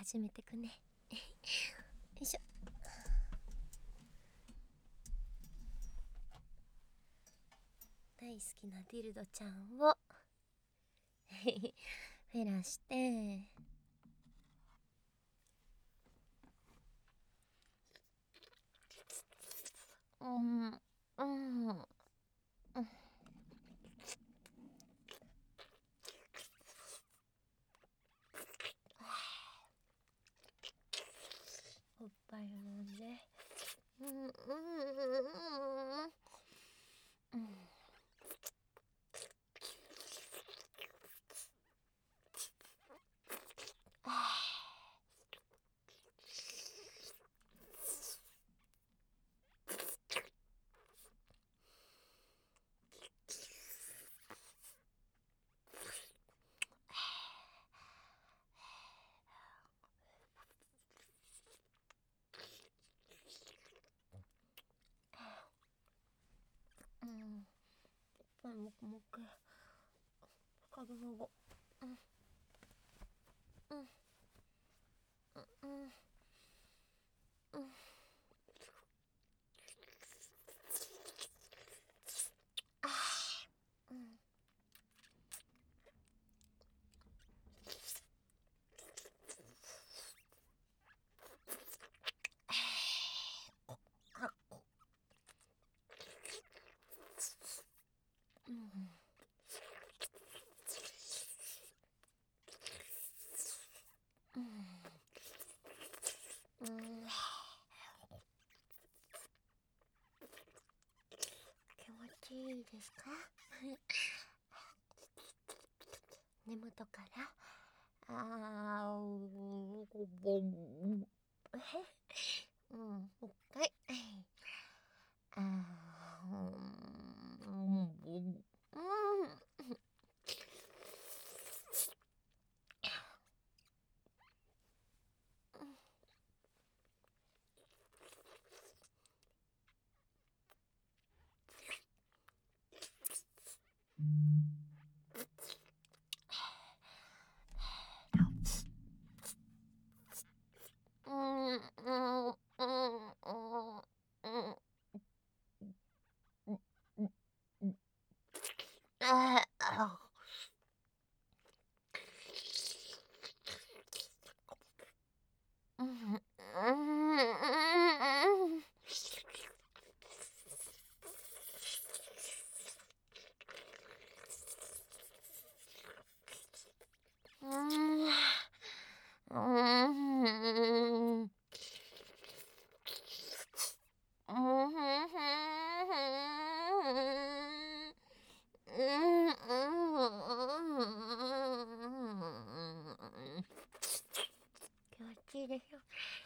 始めてくね。よいしょ。大好きなディルドちゃんをフェラしておっぱい飲んでもくもくかぶのご気持ちいいですか？根元からもう一回気持ちいいでしょ。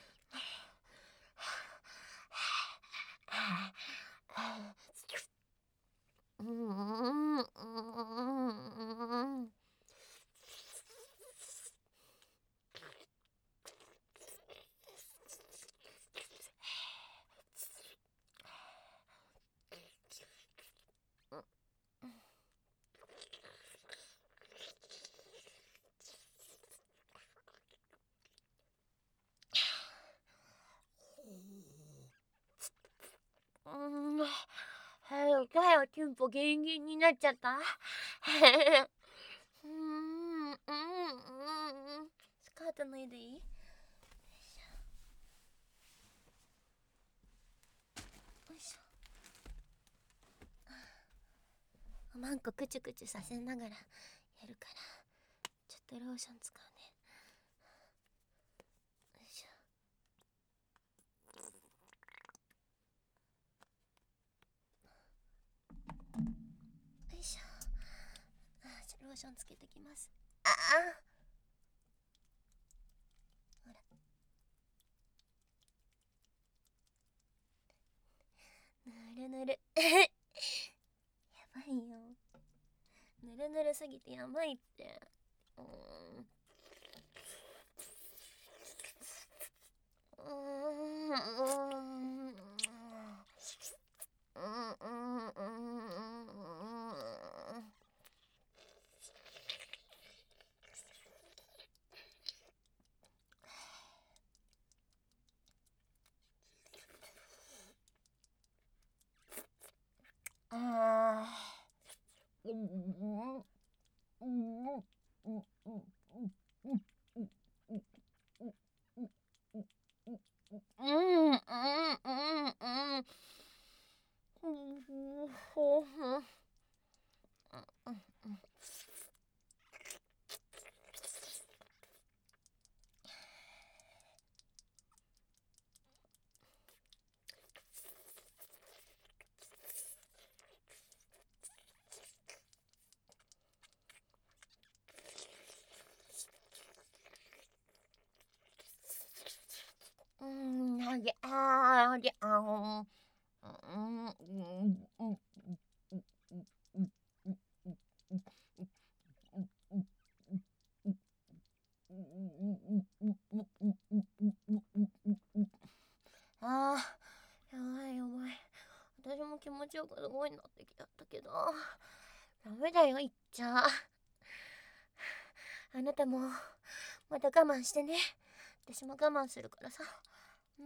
だよ、テンポギンギンになっちゃった。スカート脱いでいい？よいしょ。マンコくちゅくちゅさせながらやるから、ちょっとローション使うね。よいしょ。よいしょ。ローションつけてきます。ほら。ぬるぬる。やばいよ。ぬるぬるすぎてやばいって。 げあげあん。あー、やばいやばい。私も気持ちよくすごいなってきちゃったけど、ダメだよ、言っちゃ。あなたも、また我慢してね。私も我慢するからさ。うん。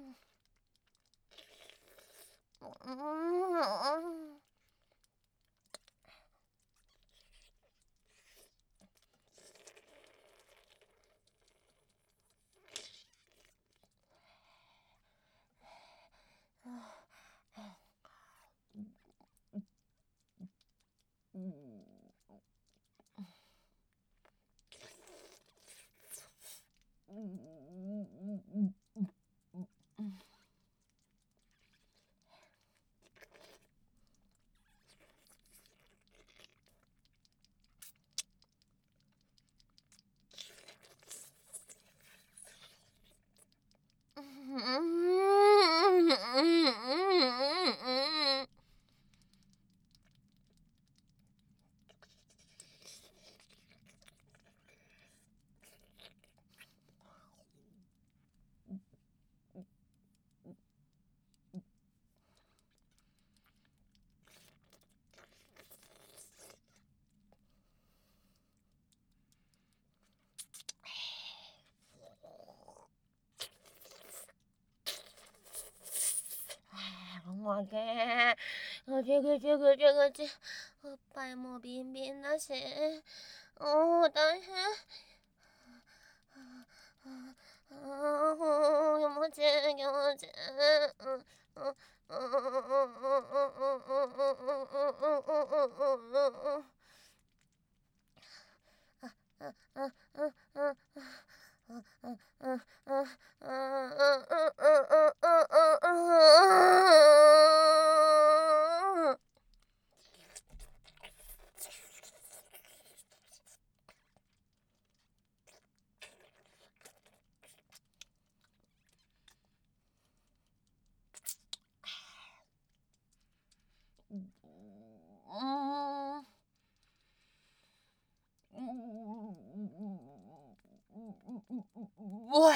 もげー。ぐちぐちぐちぐち。おっぱいもビンビンだし。おー、大変。気持ちいい気持ちいい。おへ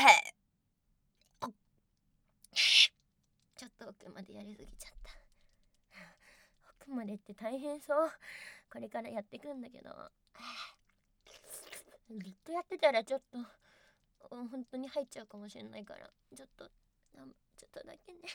ちょっと奥までやりすぎちゃった。奥までって大変そう。これからやっていくんだけど、ずっとやってたらちょっと本当に入っちゃうかもしれないから、ちょっとだけね。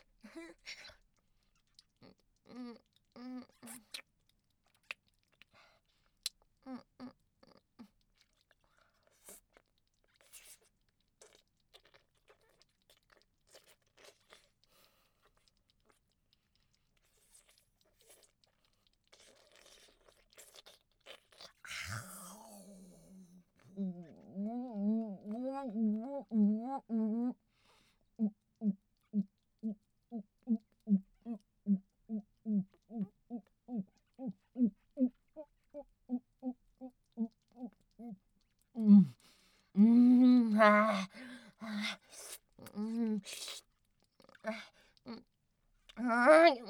はあ、気持ちい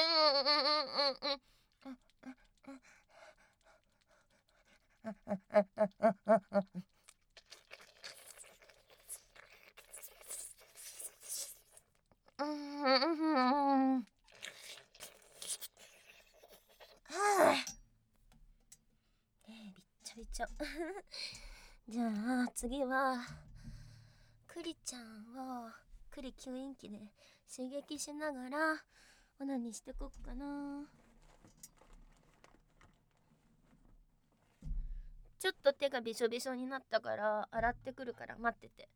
い。びっちょびちょ。じゃあ次はクリちゃんをクリ吸引器で刺激しながらオナニーしてこっかな。ちょっと手がびしょびしょになったから洗ってくるから待ってて。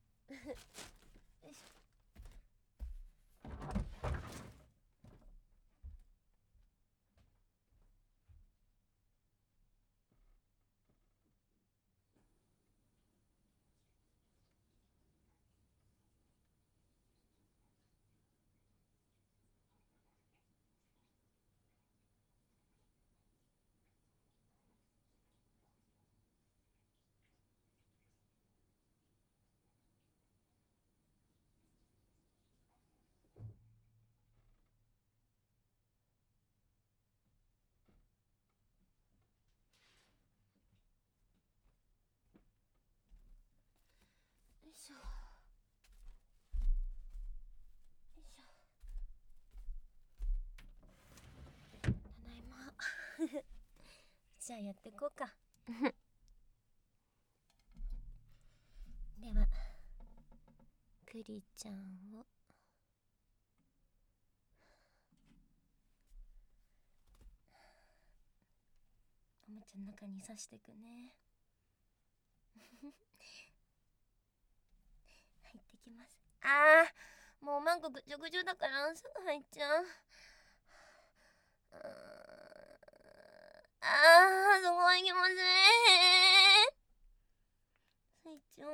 しょよいしょ。ただいまじゃあやってこうかではクリちゃんをおもちゃの中に刺してくね入ってきます。もうおまんこぐちょぐちょだからすぐ入っちゃう。すごい気持ちいいスイッチオン。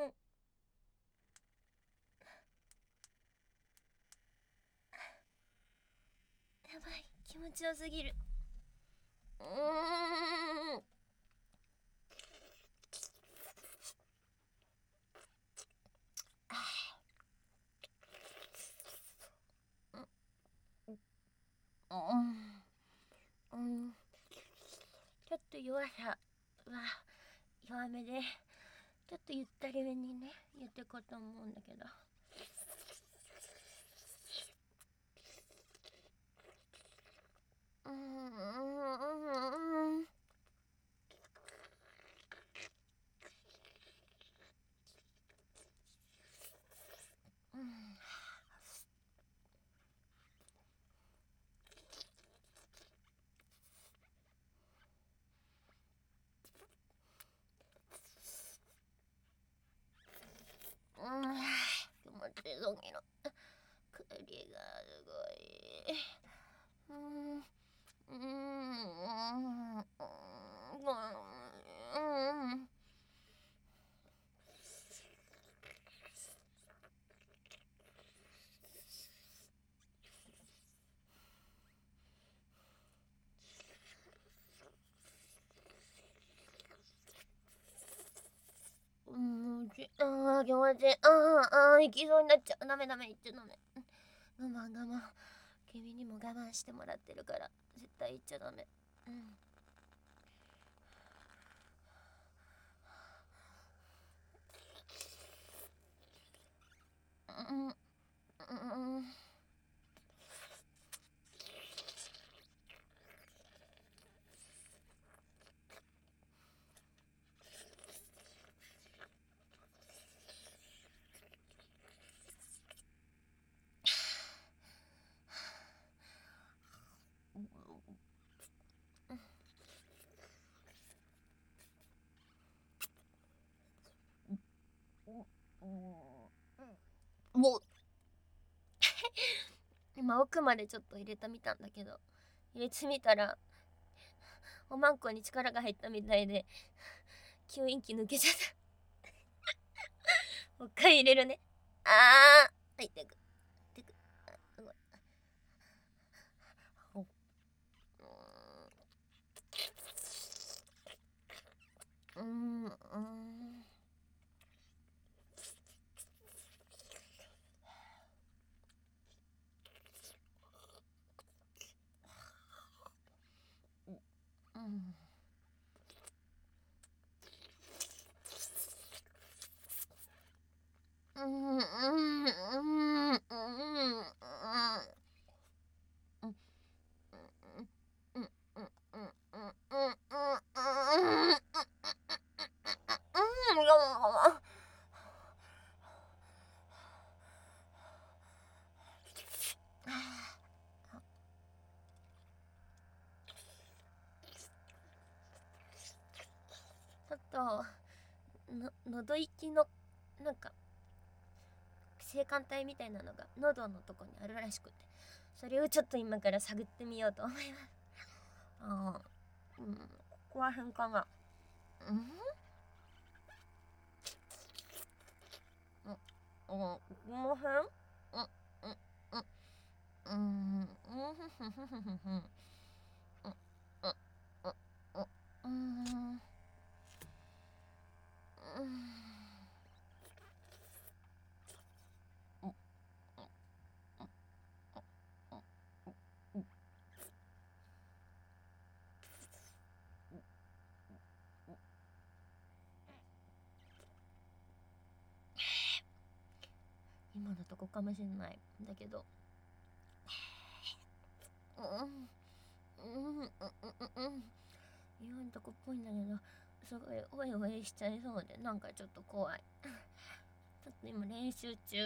やばい、気持ちよすぎる。ちょっと弱さは弱めで、ちょっとゆったりめにね言ってこうと思うんだけど。気持ちいいぞぎの栗がすごい。気持ちいい。行きそうになっちゃう。ダメダメ、言っちゃダメ。我慢我慢。君にも我慢してもらってるから絶対言っちゃダメ。もう今奥までちょっと入れてみたんだけど、入れてみたらおまんこに力が入ったみたいで吸引器抜けちゃったもう一回入れるね。入ってくすごい。ちょっと喉息のなんか性感帯みたいなのが喉のとこにあるらしくて、それをちょっと今から探ってみようと思います。ここら辺かな。この辺。 今のとこかもしれないだけど、今のとこっぽいんだけど、すごいおいおいしちゃいそうで、なんかちょっと怖い。ちょっと今練習中。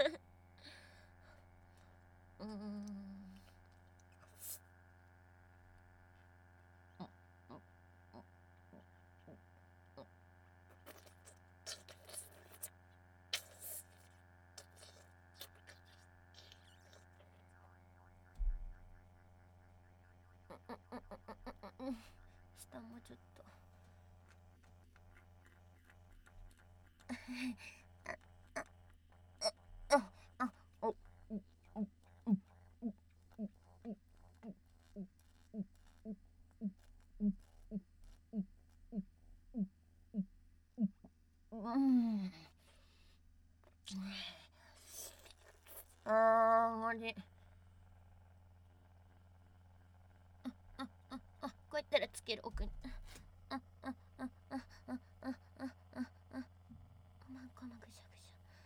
下もちょっと。無理。こうやったらつける奥に。このぐしゃぐし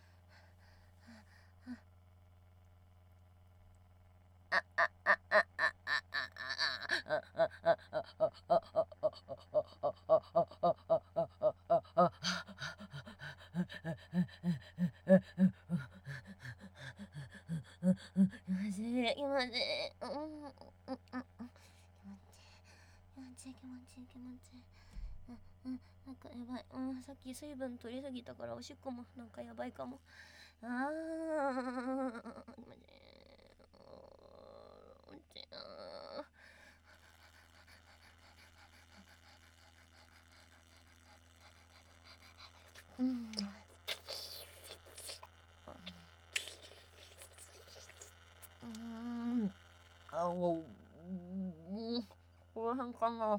ゃ。気持ちいい。なんかやばい。さっき水分取りすぎたからおしっこもなんかやばいかも。気持ちいい。この辺かな。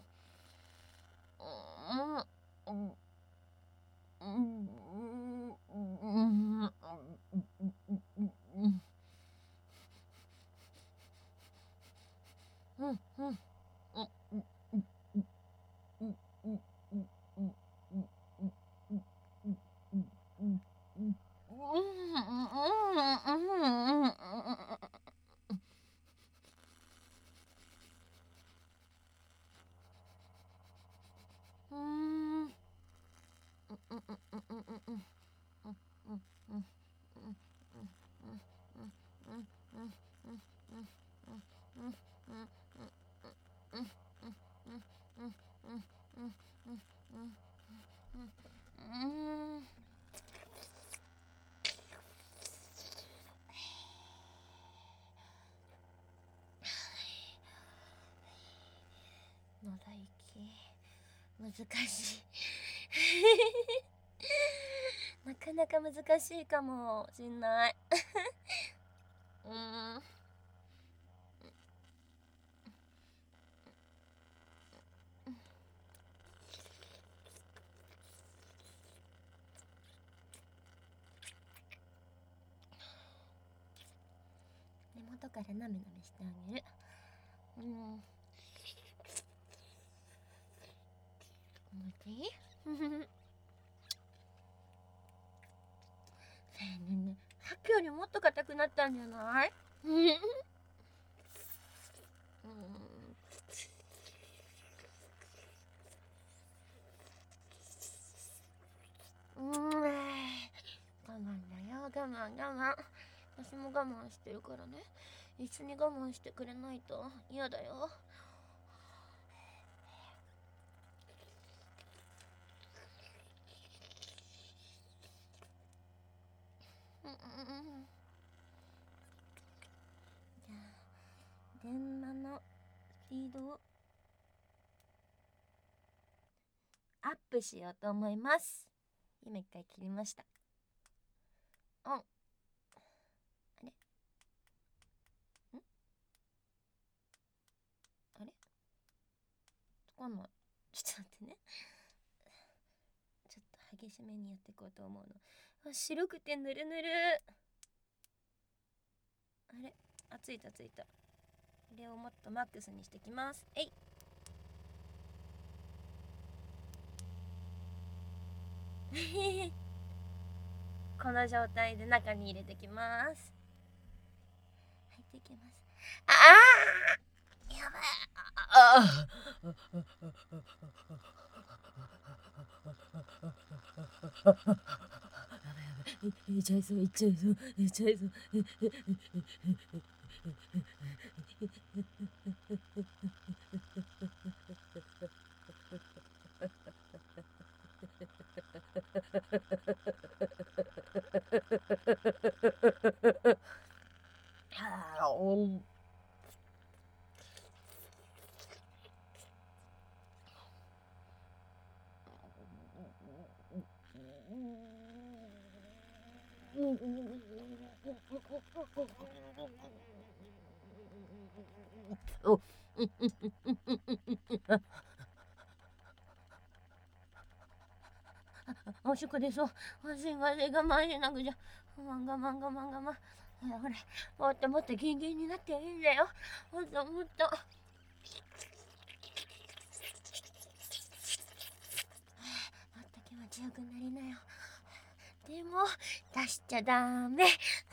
のだ息難しい。なかなか難しいかもしんない。根元からなめなめしてあげる。気持ちいい。さっきよりもっと硬くなったんじゃない？我慢だよ、我慢。私も我慢してるからね。一緒に我慢してくれないと嫌だよ。じゃあ電話のスピードをアップしようと思います。今一回切りました。あれわかんない。ちょっと待ってね。ちょっと激しめにやっていこうと思うの。白くてぬるぬる。あれついた。これをもっとマックスにしてきます。 この状態で中に入れてきます。入っていきます。ああ、やばい。あいっちゃいそう、いっちゃいそう、いっちゃいそう。おしっこ出そう。我慢しなくちゃ。我慢。ほれ、もっともっとギンギンになっていいんだよ。もっと。もっと気持ちよくなりなよ。でも、出しちゃダメ。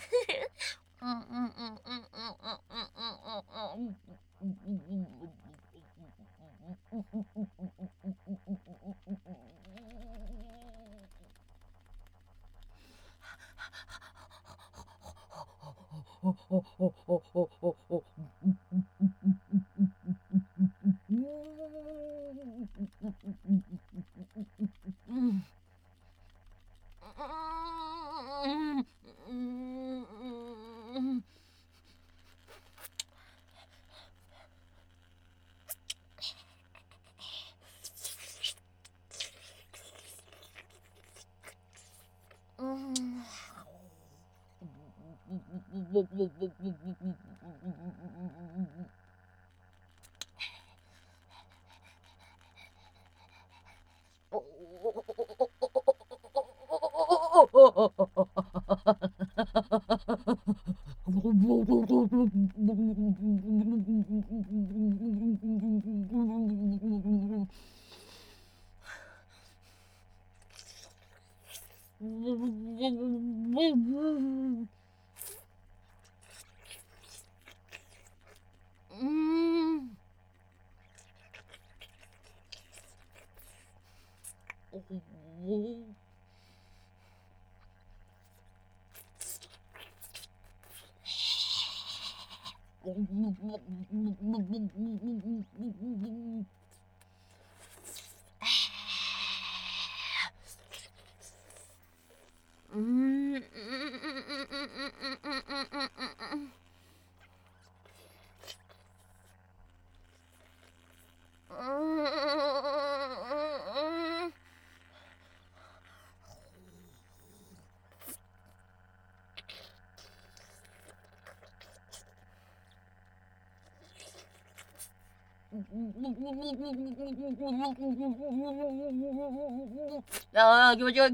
ああ、気持ちよい。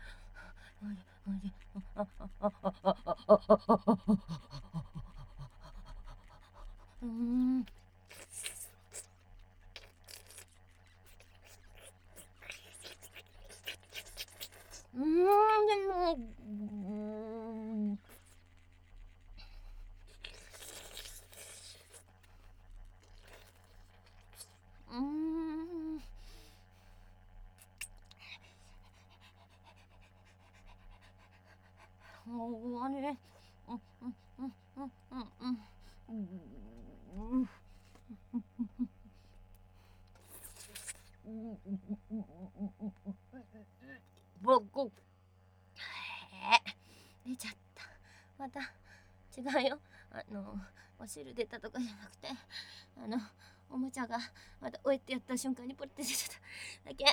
出ちゃった。また違うよ。お汁出たとかじゃなくて、おもちゃがまたおえってやった瞬間にポリって出ちゃっただけ。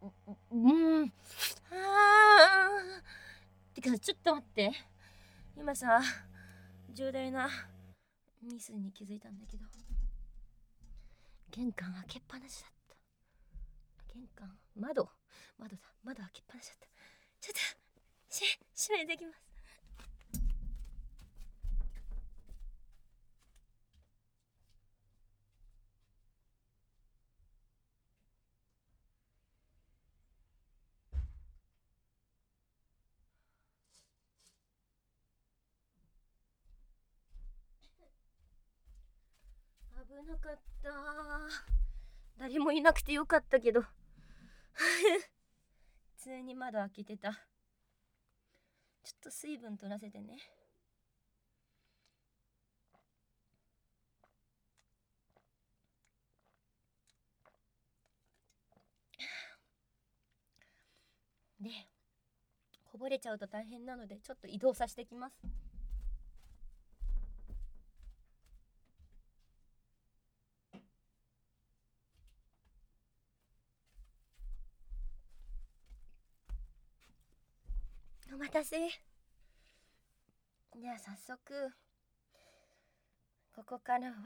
てかちょっと待って。今今さ重大なミスに気づいたんだけど、玄関開けっぱなしだった。玄関窓開けっぱなしだった。ちょっと閉めてきます。危なかった。誰もいなくてよかったけど普通に窓開けてた。ちょっと水分取らせてね。で、こぼれちゃうと大変なのでちょっと移動させてきます。お待たせ。じゃあ早速ここからは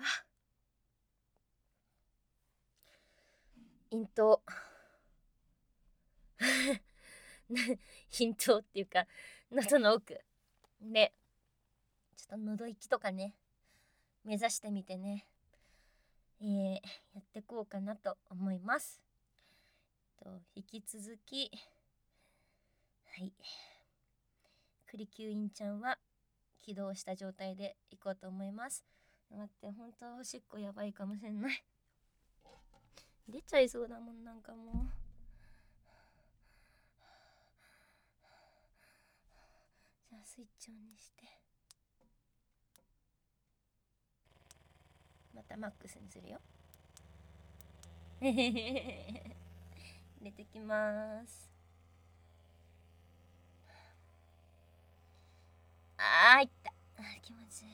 咽頭咽頭っていうか喉の奥でちょっと喉息とかね目指してみてね、やってこうかなと思います。引き続き栗吸引ちゃんは起動した状態でいこうと思います。待って、本当はおしっこやばいかもしれない。出ちゃいそうだもん、なんかもう。じゃあスイッチオンにしてまたマックスにするよ。入れてきます。いった。気持ちいい。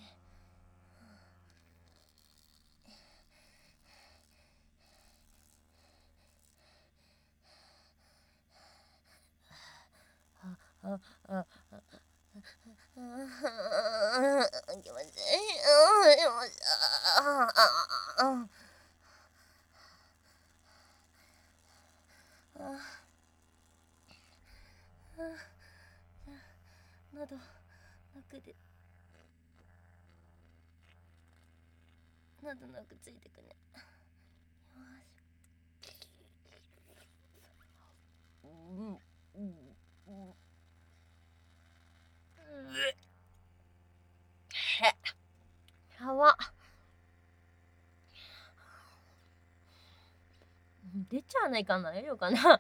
気持ちいい。喉奥で喉の奥ついてくね。やば。出ちゃわないかな、大丈夫かな。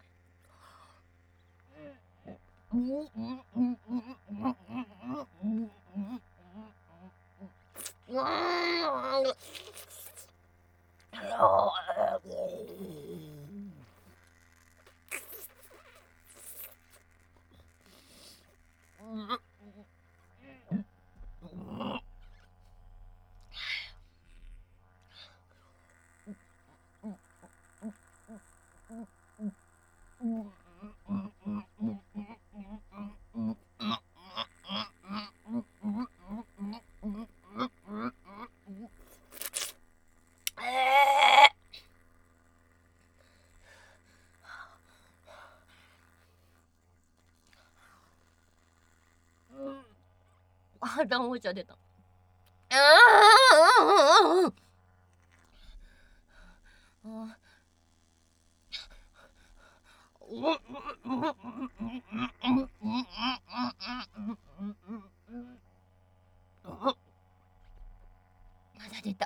ダンお茶出た。まだ出た。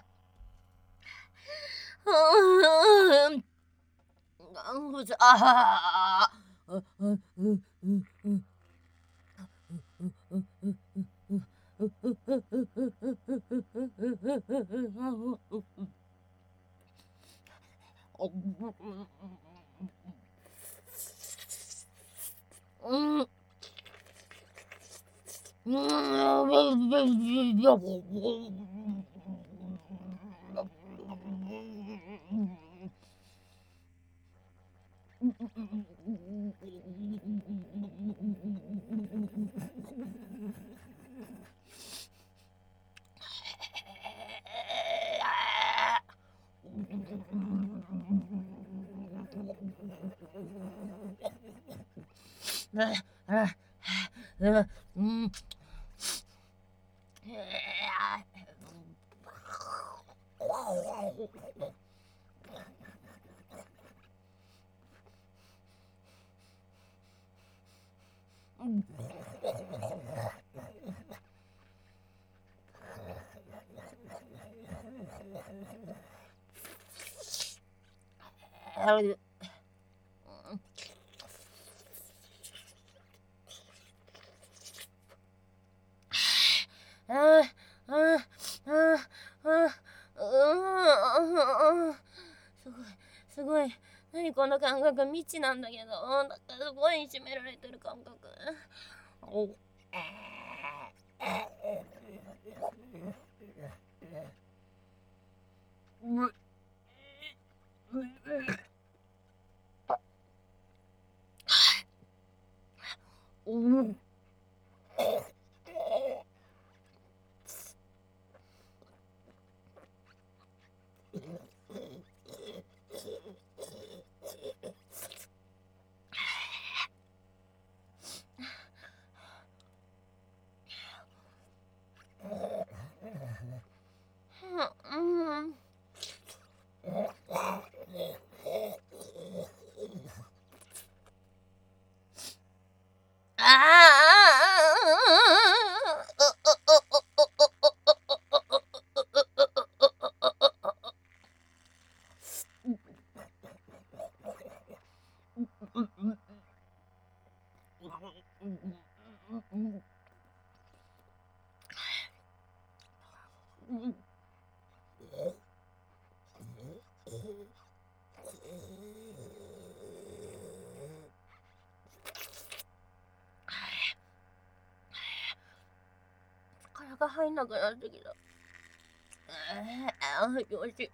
すごい。何この感覚未知なんだけど、なんかすごい締められてる感覚。力が入んなくなってきた。よし。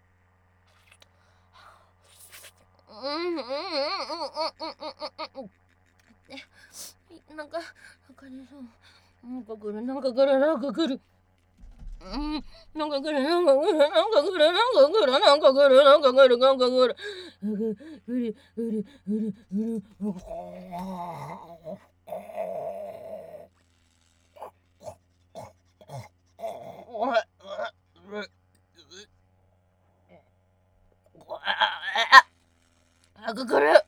なんかね、そう。なんか来る。なんか来る。なんか来る。なんか来る。なんか来る。なんか来る。なんか来る。なんか来る。なんか来る。なんか来る。なんか来る。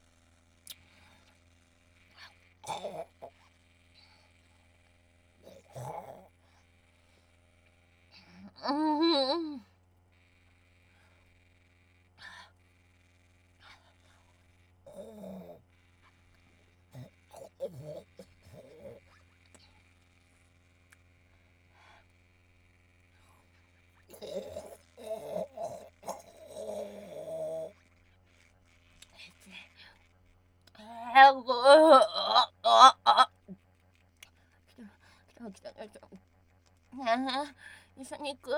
一緒に行く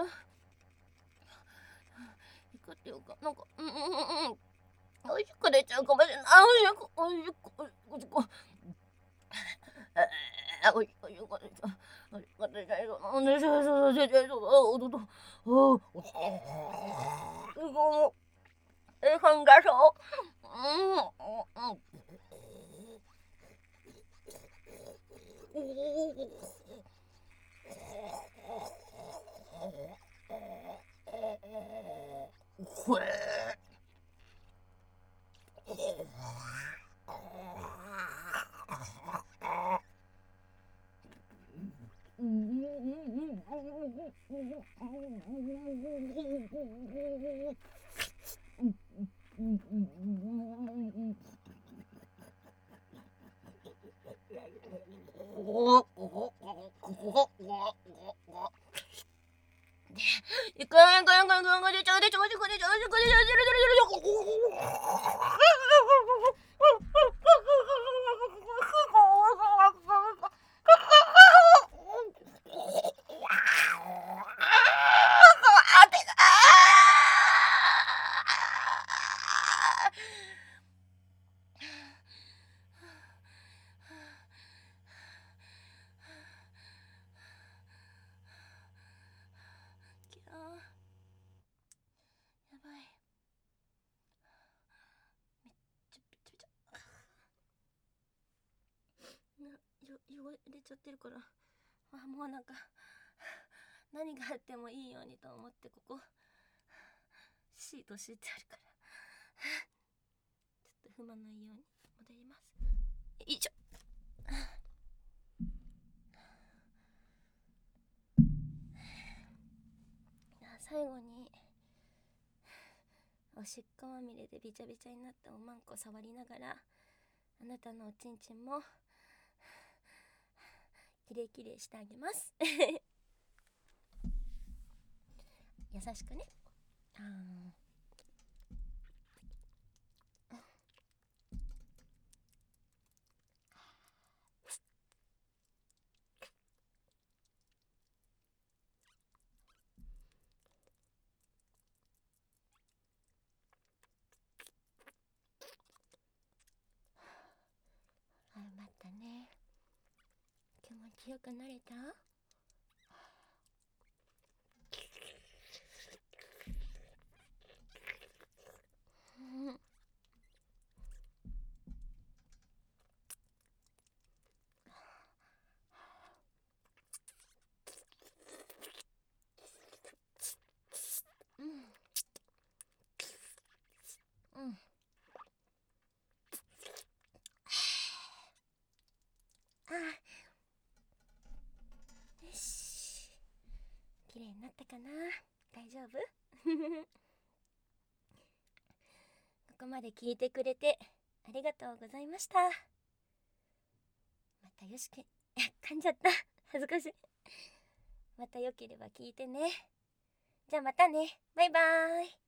っていうか、なんか、おいしく出ちゃうかもしれない。おいしく。很感受。やばい。めっちゃ汚れちゃってるから、もうなんか何があってもいいようにと思ってここシート敷いてあるからちょっと踏まないように戻ります。よいしょ。最後におしっこまみれでびちゃびちゃになったおまんこ触りながら、あなたのおちんちんもきれいきれいしてあげます優しくね。頑張ったね。気持ちよくなれた？よし、綺麗になったかな。大丈夫ここまで聞いてくれてありがとうございました。またよしく噛んじゃった恥ずかしい。またよければ聞いてね。じゃあまたね。バイバーイ。